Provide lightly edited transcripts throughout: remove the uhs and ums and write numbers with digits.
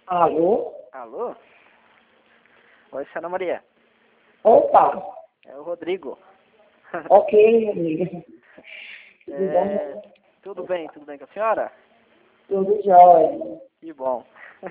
Alô? Alô? Oi, senhora Maria. Opa! É o Rodrigo. Ok, amiga. Tudo bem com a senhora? Tudo jóia. Que bom.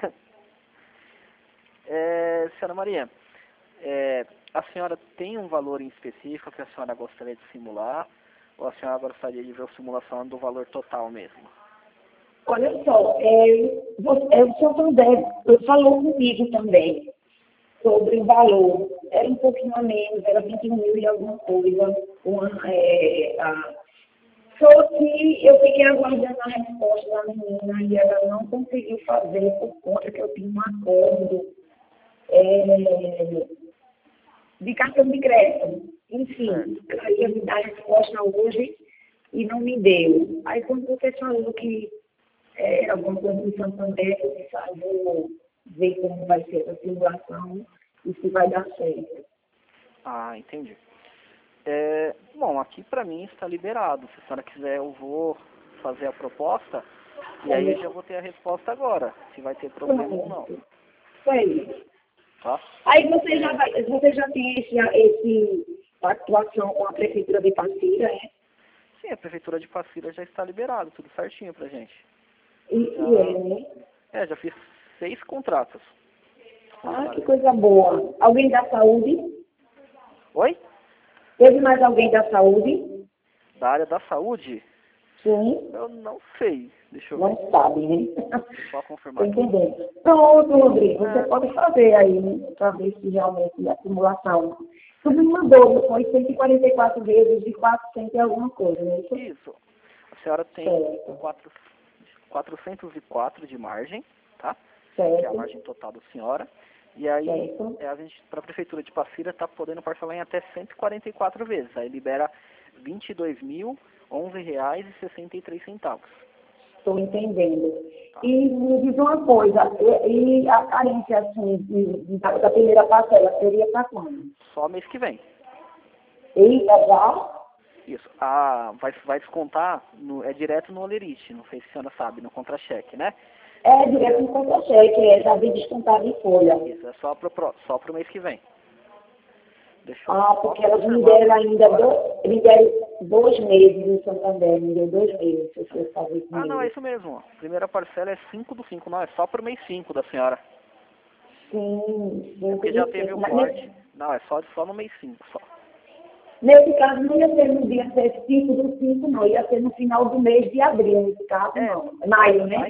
Senhora Maria, a senhora tem um valor em específico que a senhora gostaria de simular? Ou a senhora gostaria de ver a simulação do valor total mesmo? Olha só, o Santander falou comigo também sobre o valor. Era um pouquinho a menos, era 21 mil e alguma coisa. Só que eu fiquei aguardando a resposta da menina e ela não conseguiu fazer por conta que eu tinha um acordo de cartão de crédito. Enfim, ela ia me dar a resposta hoje e não me deu. Aí quando você falou que alguma coisa do Santander, eu disse, vou ver como vai ser essa simulação e se vai dar certo. Ah, entendi. Bom, aqui pra mim está liberado. Se a senhora quiser, eu vou fazer a proposta e aí eu já vou ter a resposta agora, se vai ter problema ou não. Foi. Tá? Aí você já tem esse atuação com a Prefeitura de Passira, é? Sim, a Prefeitura de Passira já está liberado, tudo certinho pra gente. Né? Já fiz 6 contratos. Ah, que coisa boa. Alguém da saúde? Oi? Teve mais alguém da saúde? Da área da saúde? Sim. Eu não sei. Deixa eu ver. Não sabe, né? Só confirmar aqui. Entendendo. Pronto, Rodrigo, você pode fazer aí, né, para ver se realmente a simulação. Tu me mandou, foi 144 vezes de 400 e alguma coisa, né? Isso. A senhora tem 404 de margem, tá? Certo. Que é a margem total da senhora. E aí, a gente, para a Prefeitura de Passira, está podendo parcelar em até 144 vezes. Aí libera R$ 22.011,63. Estou entendendo. Tá. E me diz uma coisa, e a carência, assim, da primeira parcela seria para quando? Só mês que vem. Eita, já? Isso. Vai descontar, direto no Olerite, não sei se a senhora sabe, no contra-cheque, né? É direto no contra-cheque, já vem descontado em folha. Isso, é só pro mês que vem. Porque elas me deram ainda me deram 2 meses no Santander, me deu 2 meses, se você fazer comigo. Não, é isso mesmo. A primeira parcela é 5/5, não, é só pro mês 5 da senhora. Sim, porque já teve o corte. Não, é só no mês 5, só. Nesse caso, não ia ser no dia 5/5, não. Ia ser no final do mês de abril, nesse caso, não. Maio, né?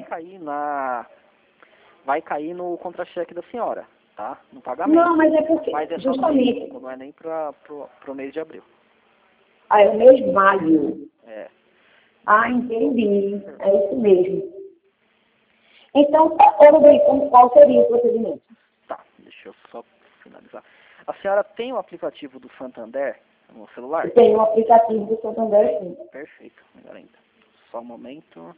Vai cair no contra-cheque da senhora, tá? No pagamento. Não, mas é porque, mas é justamente... só no mês 5, não é nem pro mês de abril. Ah, é o mês de maio. É. Ah, entendi. É isso mesmo. Então, qual seria o procedimento? Tá, deixa eu só finalizar. A senhora tem o aplicativo do Santander no celular? Tem o aplicativo do Santander, sim. Perfeito, melhor ainda. Só um momento.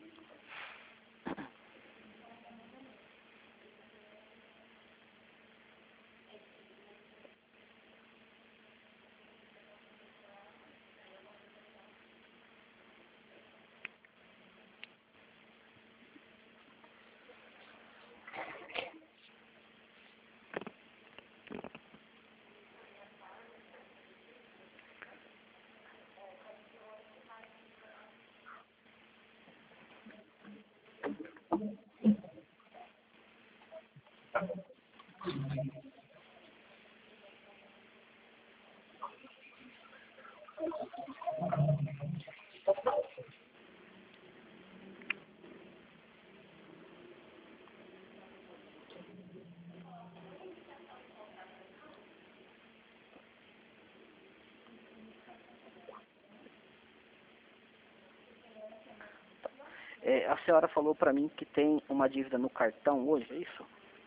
A senhora falou para mim que tem uma dívida no cartão hoje, é isso?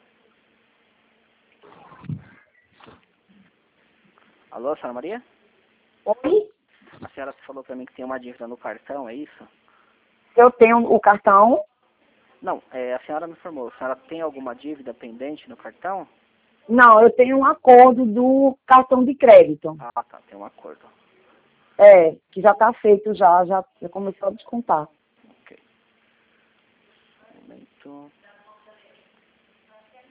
Alô, senhora Maria? Oi? A senhora falou para mim que tem uma dívida no cartão, é isso? Eu tenho o cartão. Não, a senhora me informou. A senhora tem alguma dívida pendente no cartão? Não, eu tenho um acordo do cartão de crédito. Ah, tá, tem um acordo. Que já está feito, já começou a descontar. Ok. Um momento.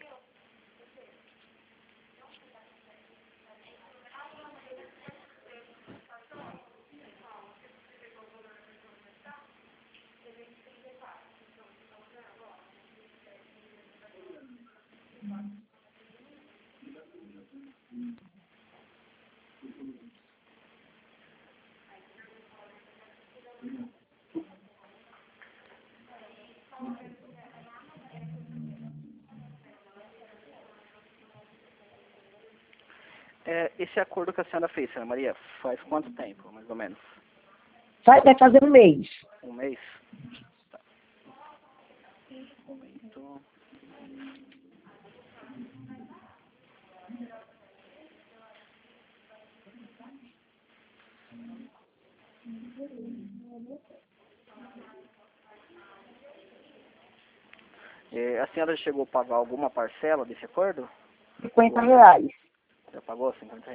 Esse acordo que a senhora fez, senhora Maria, faz quanto tempo, mais ou menos? Vai fazer um mês. Um mês? Tá. Um momento. A senhora chegou a pagar alguma parcela desse acordo? R$ 50. Já pagou R$ 50?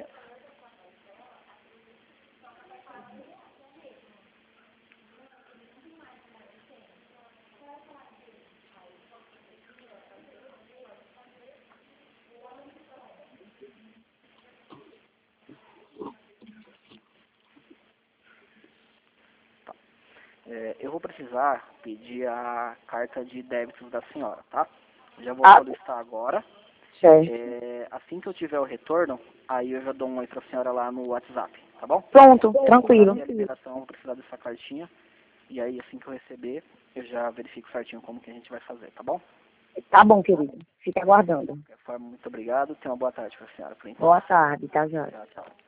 Tá. Eu vou precisar pedir a carta de débitos da senhora, tá? Já vou solicitar agora. Certo. Assim que eu tiver o retorno, aí eu já dou um oi pra senhora lá no WhatsApp, tá bom? Pronto, tranquilo. A liberação, eu vou precisar dessa cartinha. E aí, assim que eu receber, eu já verifico certinho como que a gente vai fazer, tá bom? Tá bom, querido. Fica aguardando. De qualquer forma, muito obrigado. Tenha uma boa tarde pra senhora. Boa tarde, tá, já. Tchau, tchau.